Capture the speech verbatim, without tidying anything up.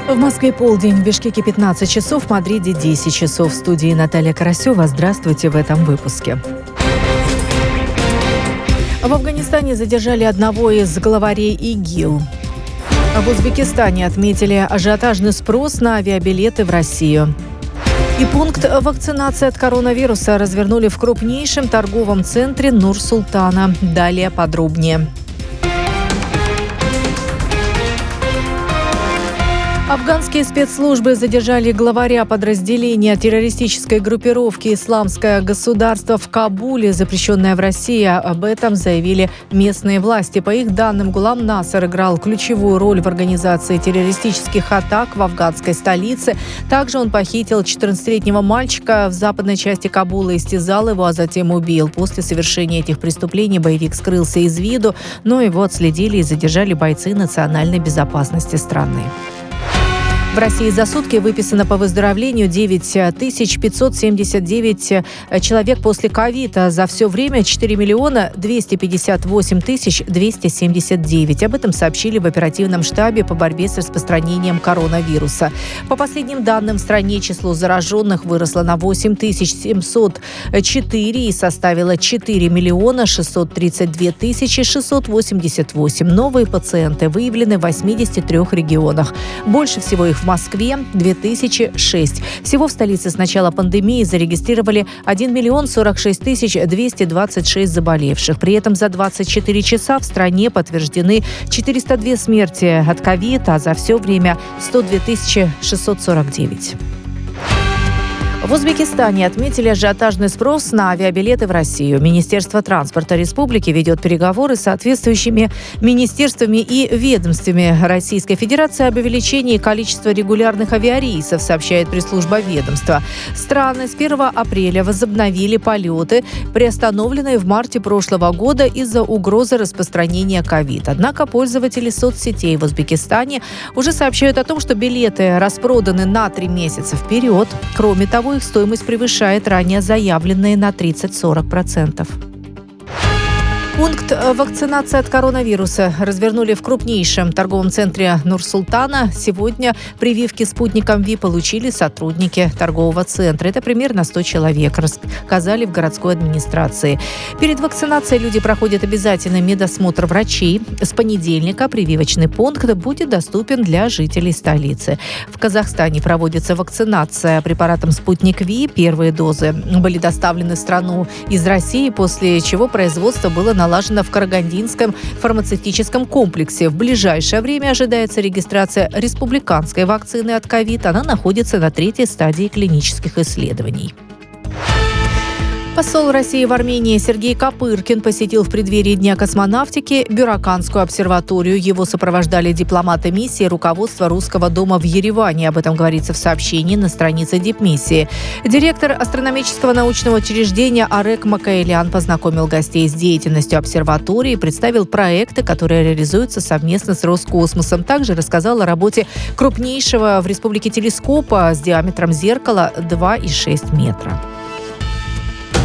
В Москве полдень, в Бишкеке пятнадцать часов, в Мадриде десять часов. В студии Наталья Карасева. Здравствуйте в этом выпуске. В Афганистане задержали одного из главарей ИГИЛ. В Узбекистане отметили ажиотажный спрос на авиабилеты в Россию. И пункт вакцинации от коронавируса развернули в крупнейшем торговом центре Нур-Султана. Далее подробнее. Афганские спецслужбы задержали главаря подразделения террористической группировки «Исламское государство» в Кабуле, запрещенное в России. Об этом заявили местные власти. По их данным, Гулам Насер играл ключевую роль в организации террористических атак в афганской столице. Также он похитил четырнадцатилетнего мальчика в западной части Кабула, истязал его, а затем убил. После совершения этих преступлений боевик скрылся из виду, но его отследили и задержали бойцы национальной безопасности страны. В России за сутки выписано по выздоровлению девять тысяч пятьсот семьдесят девять человек после ковида. За все время четыре миллиона двести пятьдесят восемь тысяч двести семьдесят девять. Об этом сообщили в оперативном штабе по борьбе с распространением коронавируса. По последним данным, в стране число зараженных выросло на восемь тысяч семьсот четыре и составило четыре миллиона шестьсот тридцать две тысячи шестьсот восемьдесят восемь. Новые пациенты выявлены в восьмидесяти трёх регионах. Больше всего их в Москве – две тысячи шесть. Всего в столице с начала пандемии зарегистрировали один миллион сорок шесть тысяч двести двадцать шесть заболевших. При этом за двадцать четыре часа в стране подтверждены четыреста две смерти от ковида, а за все время сто две тысячи шестьсот сорок девять. В Узбекистане отметили ажиотажный спрос на авиабилеты в Россию. Министерство транспорта республики ведет переговоры с соответствующими министерствами и ведомствами Российской Федерации об увеличении количества регулярных авиарейсов, сообщает пресс-служба ведомства. Страны с первого апреля возобновили полеты, приостановленные в марте прошлого года из-за угрозы распространения ковид. Однако пользователи соцсетей в Узбекистане уже сообщают о том, что билеты распроданы на три месяца вперед. Кроме того, их стоимость превышает ранее заявленные на тридцать-сорок процентов. Пункт вакцинации от коронавируса развернули в крупнейшем торговом центре Нур-Султана. Сегодня прививки спутником Ви получили сотрудники торгового центра. Это примерно сто человек, рассказали в городской администрации. Перед вакцинацией люди проходят обязательный медосмотр врачей. С понедельника прививочный пункт будет доступен для жителей столицы. В Казахстане проводится вакцинация препаратом «Спутник Ви». Первые дозы были доставлены в страну из России, после чего производство было налажено налажена в Карагандинском фармацевтическом комплексе. В ближайшее время ожидается регистрация республиканской вакцины от ковид. Она находится на третьей стадии клинических исследований. Посол России в Армении Сергей Копыркин посетил в преддверии Дня космонавтики Бюроканскую обсерваторию. Его сопровождали дипломаты миссии и руководство Русского дома в Ереване. Об этом говорится в сообщении на странице дипмиссии. Директор астрономического научного учреждения Арек Макаэлян познакомил гостей с деятельностью обсерватории и представил проекты, которые реализуются совместно с Роскосмосом. Также рассказал о работе крупнейшего в республике телескопа с диаметром зеркала два и шесть метра.